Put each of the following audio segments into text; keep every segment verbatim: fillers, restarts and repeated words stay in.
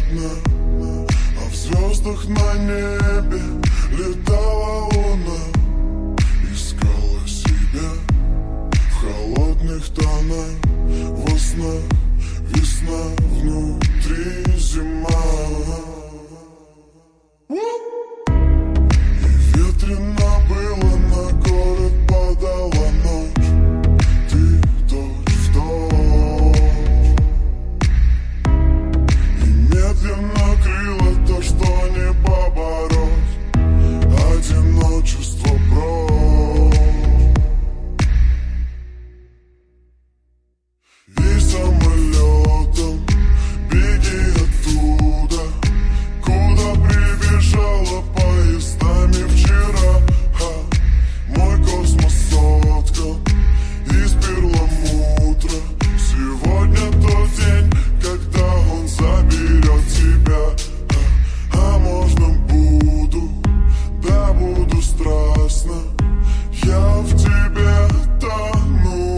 одна, а в звездах на небе летала луна. Искала себя в холодных тонах. Во снах весна, внутри зима. И ветрено было, на город падала ночь. Ты точь в точь. И медленно крыло то, что не побороть. Одиночество прочь. И самолетом беги оттуда, куда прибежала поездами вчера. Ха, мой космос соткан из перламутра. Сегодня тот день, когда он заберет тебя. А, а можно буду, да буду страстно я в тебе тону.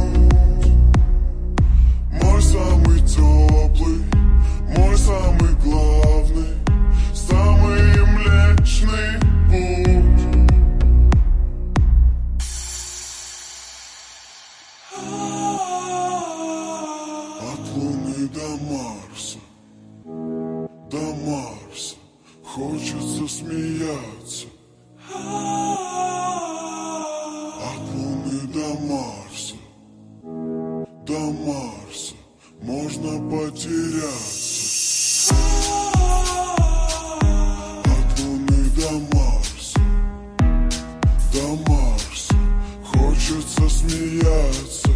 Мой самый теплый, мой самый главный, самый млечный путь. От Луны до Марса, до Марса хочется смеяться. От Луны до Марса, до Марса можно потеряться. От Луны до Марса, до Марса хочется смеяться.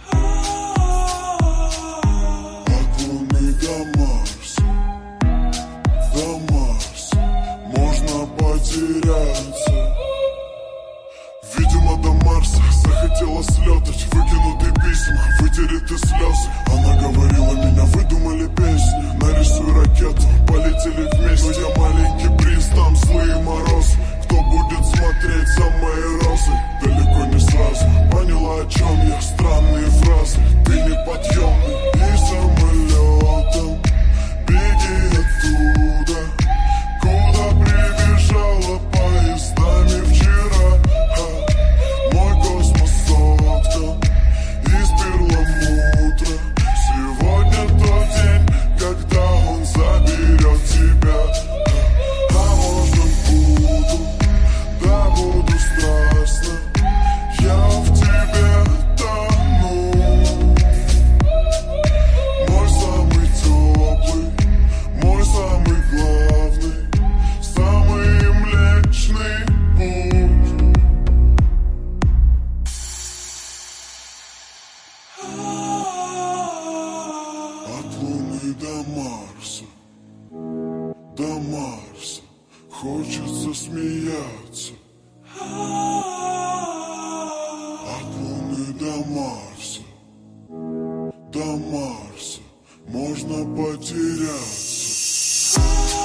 От Луны до Марса, до Марса можно потеряться. Видимо, до Марса захотела слетать, выкинутые письма, вытереть и слезы. Она говорила, меня выдумали песни, нарисуй ракету, полетели вместе. Но я маленький приз, там злые морозы. Кто будет смотреть за моей розой? Далеко не сразу поняла, о чем я, странные фразы. Ты неподъемный. И самолетом беги оттуда, куда прибежала поездами вчера. Ха, мой космос соткан из перламутра. Сегодня тот день, когда он заберет тебя. А можно буду, да буду страстно я в тебе тону. Мой самый теплый, мой самый главный, самый млечный путь. От Луны до Марса, до Марса хочется смеяться. От Луны до Марса, до Марса можно потеряться.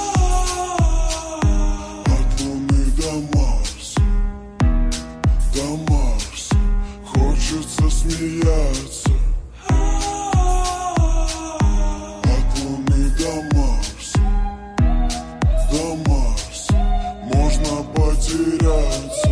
От Луны до Марса, до Марса хочется смеяться. От Луны до Марса, до Марса можно потеряться.